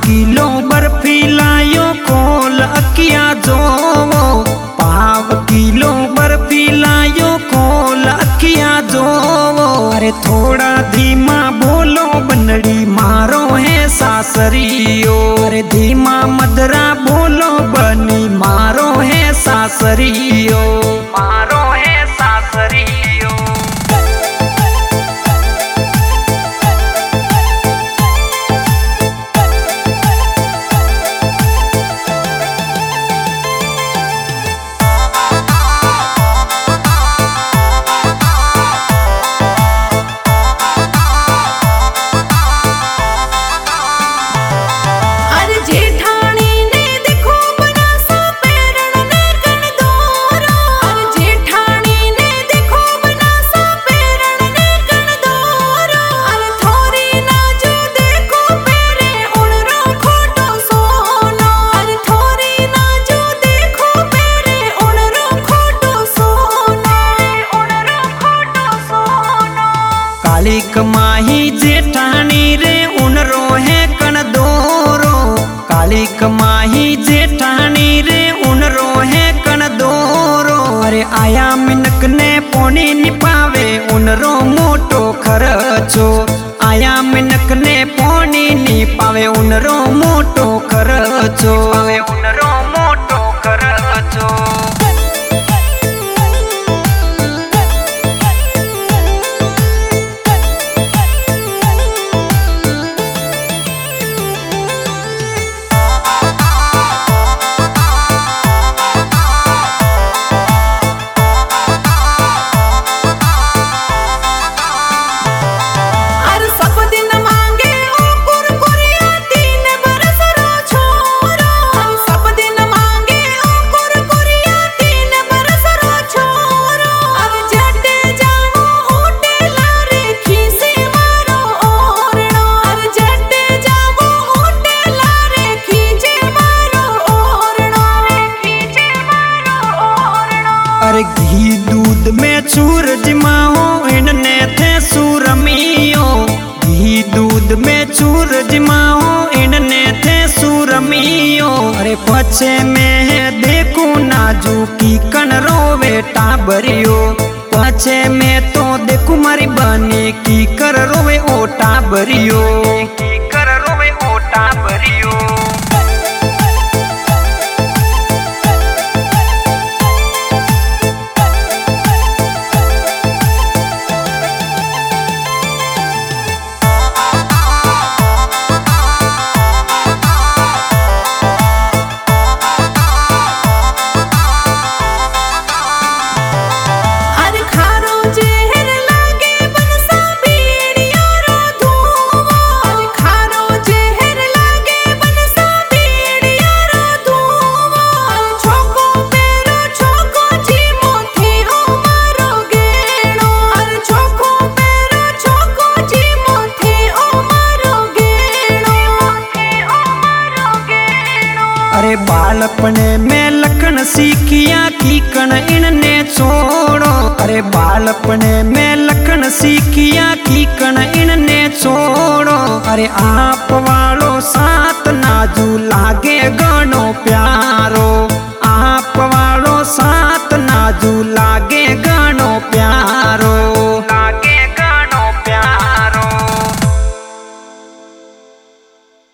Kilo बर्फी लायो खोल अकिया जोवो। 5 kilo बर्फी लायो खोल अकिया जोवो। अरे थोड़ा धीमा बोलो बनड़ी मारो है सासरियो। अरे धीमा मदरा बोलो बनी मारो है सासरियो। मारो है सासरियो। कालिक माही जेठानी रे उनरो है कण दोरो। कालिक माही जेठानी रे उनरो है कण दोरो। अरे आया मिनक ने पोनी निपावे उनरो मोटो खर्चो। आया मिनक ने पोनी निपावे उनरो मोटो खर्चो। उनरो मोटो खर्चो। अरे घी दूध में चूर जिमाओ इनने थे सूरमियो। घी दूध में चूर जिमाओ इनने थे सूरमियो। अरे पछे में देखो नाजू की कन रोवे टाबरियो। पछे में तो देखो मारी बने की कर रोवे ओ टाबरियो। की कर रोवे ओ टाबरियो। अरे बालपने में लखन सीखिया की कण इनने छोड़ो। अरे बालपने में लखन सीखिया की कण इनने छोड़ो। अरे आप वालो साथ नाजू लागे